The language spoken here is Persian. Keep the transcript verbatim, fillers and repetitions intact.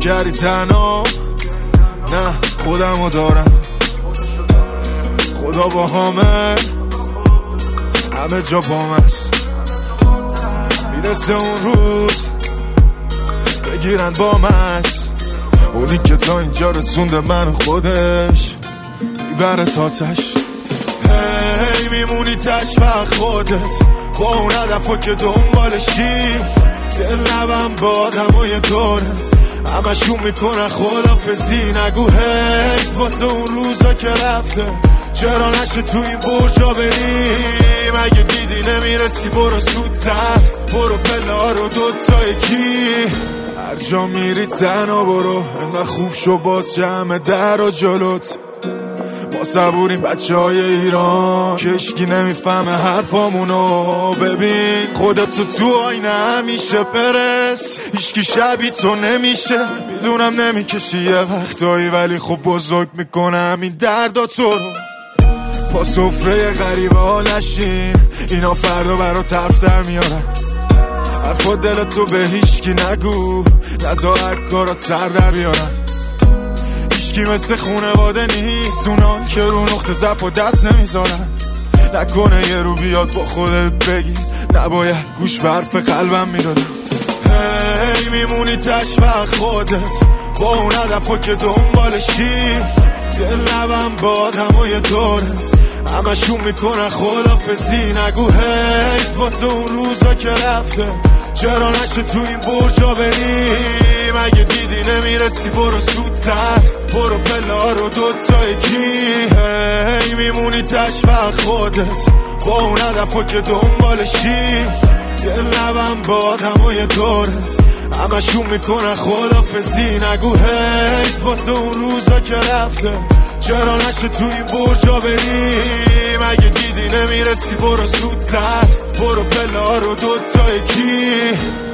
کردی تنها، نه خودمو دارم، خدا با همه همه جا بام است. میرسه اون روز بگیرن با مکس، اونی که تا اینجا رسونده من خودش میبره تاتش. هی میمونی تش وقت خودت با اون هدفا که دنبالشی، دل نبم با آدمای دورت همشون میکنن خدافزی. نگو هی واسه اون روزا که رفته، چرا نشه تو این برجا بریم؟ اگه دیدی نمیرسی برو زودتر، برو پله ها رو دوتا یکی، هر جا میری تنها برو، انقدر خوب شو باز جمع در و جلوت. ما صبوریم بچه های ایران که اشکی نمیفهمه حرفامونو. ببین خودتو تو آینه همیشه برس، هیچکی شبیه تو نمیشه. میدونم نمیکشی یه وقتایی، ولی خب بزرگ میکنم این دردا تو رو. با سفره غریبه ها نشین، اینا فردا برا طرف در میارن. حرفا دلتو به هیچکی نگو، نزا کارات سر در بیارن. هیچکی مثل خونواده نیست، اونان که رو نقطه ضعف و دست نمیذارن. نکنه یه رو بیاد با خودت بگی نباید گوش به حرف قلبم میدادم. هی میمونی تش وقت خودت با اون هدفا که دنبالشی، دل نبم با آدمای دورت همشون میکنن خدافزی. نگو هی واسه اون روزا که رفته، چرا نشه تو این برجا بریم؟ اگه دیدی نمیرسی برو زودتر، برو پله ها رو دوتا یکی. هی میمونی تش وقت خودت با اون هدفا که دنبالشی، دل نبم با آدمای دورت همشون میکنن خدافزی. نگو هی واسه اون روزا که رفته، چرا نشه تو این برجا بریم؟ اگه دیدی نمیرسی برو زودتر، برو پله ها رو دوتا یکی.